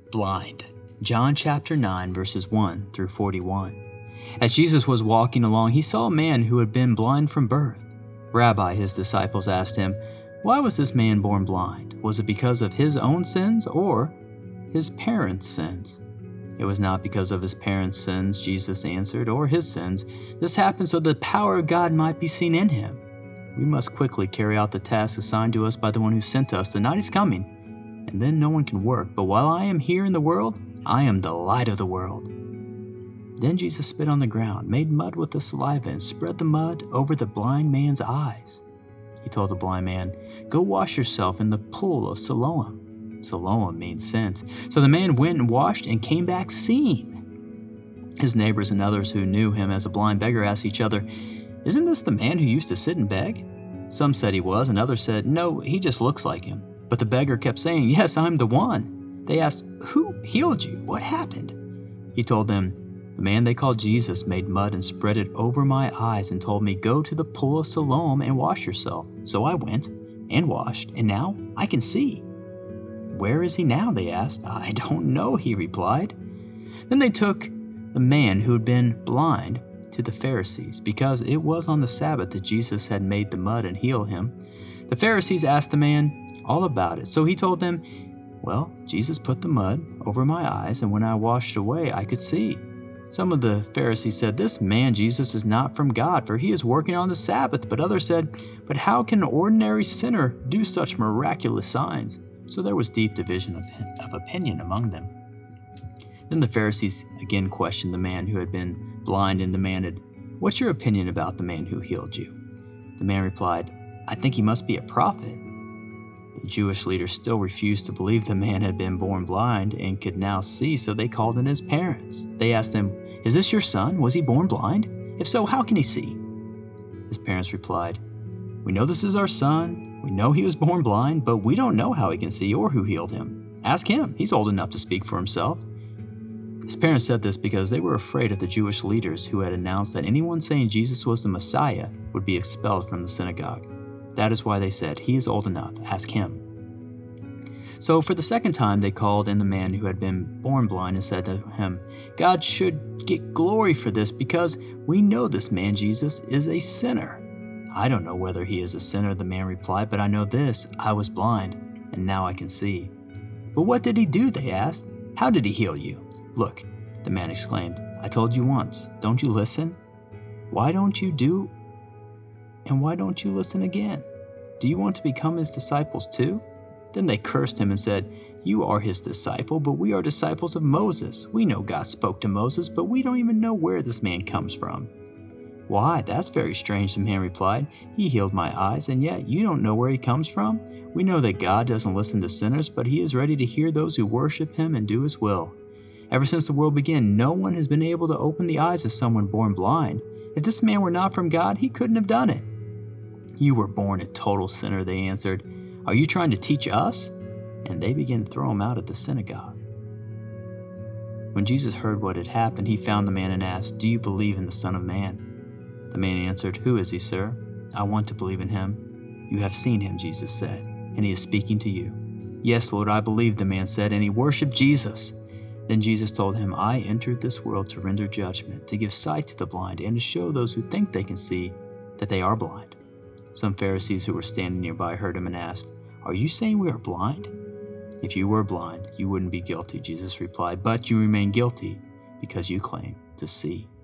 blind. John chapter 9, verses 1 through 41. As Jesus was walking along, he saw a man who had been blind from birth. Rabbi, his disciples asked him, "Why was this man born blind? Was it because of his own sins or his parents' sins?" "It was not because of his parents' sins," Jesus answered, "or his sins. This happened so the power of God might be seen in him. We must quickly carry out the task assigned to us by the one who sent us. The night is coming, and then no one can work. But while I am here in the world, I am the light of the world." Then Jesus spit on the ground, made mud with the saliva, and spread the mud over the blind man's eyes. He told the blind man, "Go wash yourself in the pool of Siloam." Siloam means sent. So the man went and washed and came back seeing. His neighbors and others who knew him as a blind beggar asked each other, "Isn't this the man who used to sit and beg?" Some said he was, and others said, "No, he just looks like him." But the beggar kept saying, "Yes, I'm the one." They asked, "Who healed you? What happened?" He told them, "The man they called Jesus made mud and spread it over my eyes and told me, 'Go to the pool of Siloam and wash yourself.' So I went and washed, and now I can see." "Where is he now?" they asked. "I don't know," he replied. Then they took the man who had been blind to the Pharisees, because it was on the Sabbath that Jesus had made the mud and healed him. The Pharisees asked the man all about it, so he told them, "Well, Jesus put the mud over my eyes, and when I washed away, I could see." Some of the Pharisees said, "This man Jesus is not from God, for he is working on the Sabbath." But others said, "But how can an ordinary sinner do such miraculous signs?" So there was deep division of opinion among them. Then the Pharisees again questioned the man who had been blind and demanded, "What's your opinion about the man who healed you?" The man replied, "I think he must be a prophet." The Jewish leaders still refused to believe the man had been born blind and could now see, so they called in his parents. They asked him, "Is this your son? Was he born blind? If so, how can he see?" His parents replied, "We know this is our son. We know he was born blind, but we don't know how he can see or who healed him. Ask him. He's old enough to speak for himself." His parents said this because they were afraid of the Jewish leaders who had announced that anyone saying Jesus was the Messiah would be expelled from the synagogue. That is why they said, "He is old enough. Ask him." So for the second time they called in the man who had been born blind and said to him, "God should get glory for this, because we know this man Jesus is a sinner." "I don't know whether he is a sinner," the man replied, "but I know this, I was blind, and now I can see." "But what did he do?" they asked. "How did he heal you?" "Look," the man exclaimed, "I told you once. Don't you listen? Why don't you do? And why don't you listen again? Do you want to become his disciples too?" Then they cursed him and said, "You are his disciple, but we are disciples of Moses. We know God spoke to Moses, but we don't even know where this man comes from." "Why, that's very strange," the man replied. "He healed my eyes, and yet you don't know where he comes from? We know that God doesn't listen to sinners, but he is ready to hear those who worship him and do his will. Ever since the world began, no one has been able to open the eyes of someone born blind. If this man were not from God, he couldn't have done it." "You were born a total sinner," they answered. "Are you trying to teach us?" And they began to throw him out of the synagogue. When Jesus heard what had happened, he found the man and asked, "Do you believe in the Son of Man?" The man answered, "Who is he, sir? I want to believe in him." "You have seen him," Jesus said, "and he is speaking to you." "Yes, Lord, I believe," the man said, and he worshiped Jesus. Then Jesus told him, "I entered this world to render judgment, to give sight to the blind, and to show those who think they can see that they are blind." Some Pharisees who were standing nearby heard him and asked, "Are you saying we are blind?" "If you were blind, you wouldn't be guilty," Jesus replied, "but you remain guilty because you claim to see."